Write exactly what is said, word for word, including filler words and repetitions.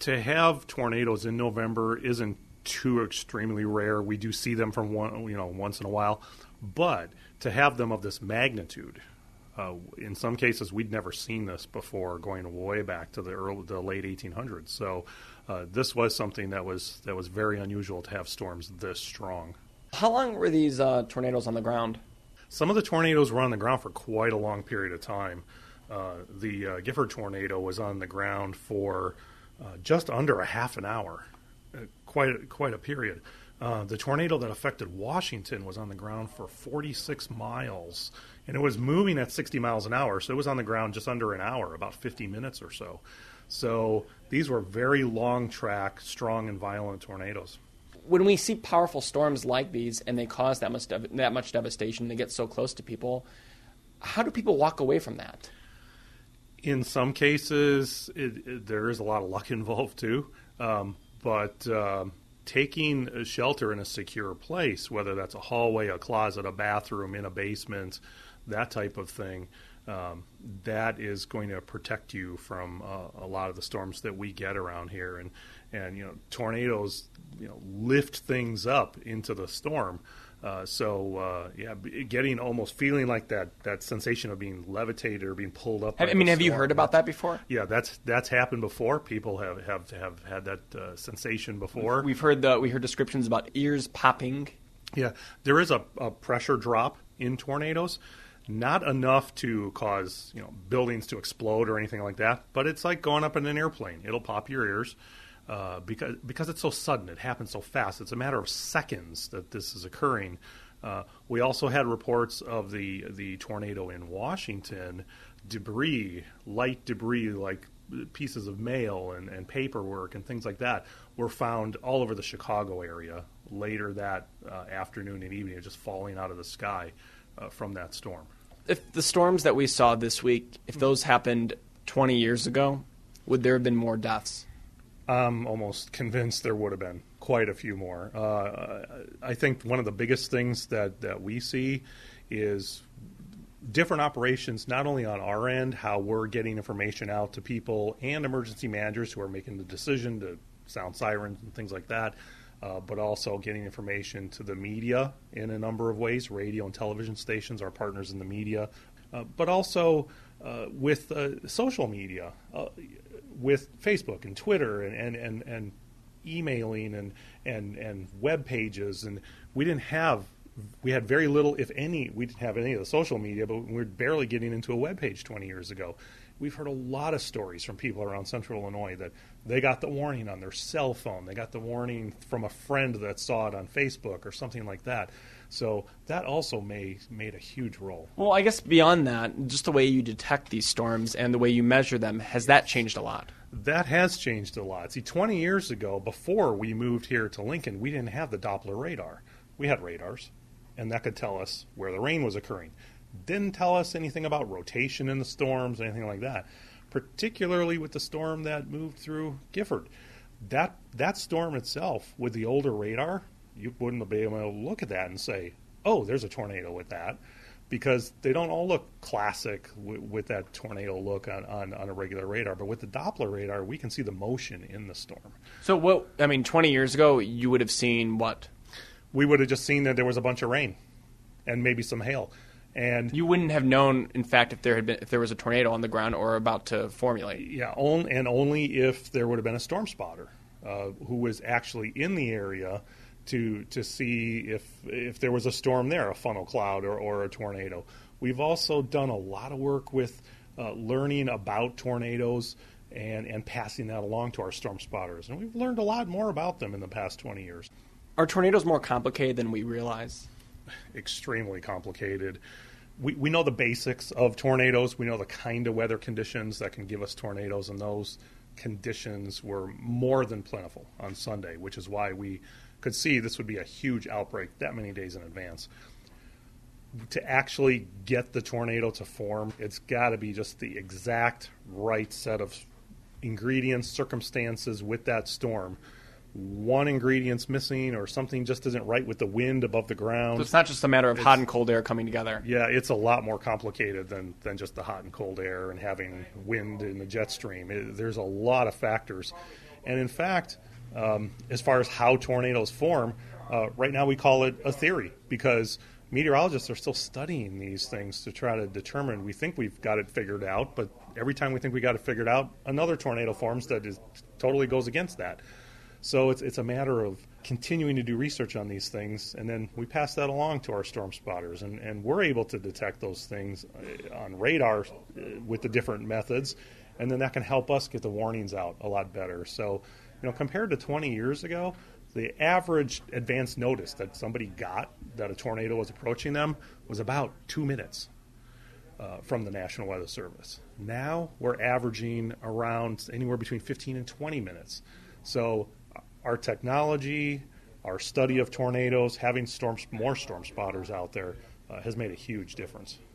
to have tornadoes in November isn't too extremely rare. We do see them from one, you know, once in a while, but to have them of this magnitude, uh, in some cases we'd never seen this before, going way back to the early, the late eighteen hundreds. So uh, this was something that was that was very unusual to have storms this strong. How long were these uh, tornadoes on the ground? Some of the tornadoes were on the ground for quite a long period of time. Uh, the uh, Gifford tornado was on the ground for uh, just under a half an hour, uh, quite a, quite a period. Uh, the tornado that affected Washington was on the ground for forty-six miles, and it was moving at sixty miles an hour, so it was on the ground just under an hour, about fifty minutes or so. So these were very long track, strong and violent tornadoes. When we see powerful storms like these and they cause that much dev- that much devastation, they get so close to people, how do people walk away from that? In some cases, it, it, there is a lot of luck involved too, um, but uh, taking a shelter in a secure place, whether that's a hallway, a closet, a bathroom, in a basement, that type of thing, um, that is going to protect you from uh, a lot of the storms that we get around here. And, and you know, tornadoes, you know, lift things up into the storm. Uh, so, uh, yeah, getting almost feeling like that, that sensation of being levitated or being pulled up. I mean, have you heard about that before? Yeah, that's that's happened before. People have have, have had that uh, sensation before. We've heard the we heard descriptions about ears popping. Yeah, there is a, a pressure drop in tornadoes, not enough to cause, you know, buildings to explode or anything like that. But it's like going up in an airplane; it'll pop your ears. Uh, because because it's so sudden, it happens so fast. It's a matter of seconds that this is occurring. Uh, we also had reports of the the tornado in Washington, debris, light debris like pieces of mail and, and paperwork and things like that were found all over the Chicago area later that uh, afternoon and evening, just falling out of the sky uh, from that storm. If the storms that we saw this week, if those happened twenty years ago, would there have been more deaths? I'm almost convinced there would have been quite a few more. Uh, I think one of the biggest things that, that we see is different operations, not only on our end, how we're getting information out to people and emergency managers who are making the decision to sound sirens and things like that, uh, but also getting information to the media in a number of ways. Radio and television stations are partners in the media, uh, but also uh, with uh, social media. Uh, with Facebook and Twitter and, and, and, and emailing and, and, and web pages. And we didn't have, we had very little, if any, we didn't have any of the social media, but we were barely getting into a web page twenty years ago. We've heard a lot of stories from people around Central Illinois that they got the warning on their cell phone. They got the warning from a friend that saw it on Facebook or something like that. So that also may, made a huge role. Well, I guess beyond that, just the way you detect these storms and the way you measure them, has that changed a lot? That has changed a lot. See, twenty years ago, before we moved here to Lincoln, we didn't have the Doppler radar. We had radars, and that could tell us where the rain was occurring. Didn't tell us anything about rotation in the storms, anything like that, particularly with the storm that moved through Gifford. That that storm itself, with the older radar, you wouldn't be able to look at that and say, oh, there's a tornado with that, because they don't all look classic w- with that tornado look on, on, on a regular radar. But with the Doppler radar, we can see the motion in the storm. So what, I mean, twenty years ago, you would have seen what? We would have just seen that there was a bunch of rain and maybe some hail. And you wouldn't have known, in fact, if there had been if there was a tornado on the ground or about to formulate. Yeah, on, and only if there would have been a storm spotter uh, who was actually in the area to to see if if there was a storm there, a funnel cloud or, or a tornado. We've also done a lot of work with uh, learning about tornadoes and, and passing that along to our storm spotters. And we've learned a lot more about them in the past twenty years. Are tornadoes more complicated than we realize? Extremely complicated. We we know the basics of tornadoes. We know the kind of weather conditions that can give us tornadoes, and those conditions were more than plentiful on Sunday, which is why we could see this would be a huge outbreak that many days in advance. To actually get the tornado to form, it's got to be just the exact right set of ingredients, circumstances with that storm. One ingredient's missing or something just isn't right with the wind above the ground. So it's not just a matter of it's, hot and cold air coming together. Yeah, it's a lot more complicated than, than just the hot and cold air and having wind in the jet stream. It, there's a lot of factors. And in fact, um, as far as how tornadoes form, uh, right now we call it a theory because meteorologists are still studying these things to try to determine. We think we've got it figured out, but every time we think we got it figured out, another tornado forms that is totally goes against that. So it's it's a matter of continuing to do research on these things, and then we pass that along to our storm spotters, and, and we're able to detect those things on radar with the different methods, and then that can help us get the warnings out a lot better. So, you know, compared to twenty years ago, the average advance notice that somebody got that a tornado was approaching them was about two minutes uh, from the National Weather Service. Now we're averaging around anywhere between fifteen and twenty minutes. So our technology, our study of tornadoes, having storm, more storm spotters out there uh, has made a huge difference.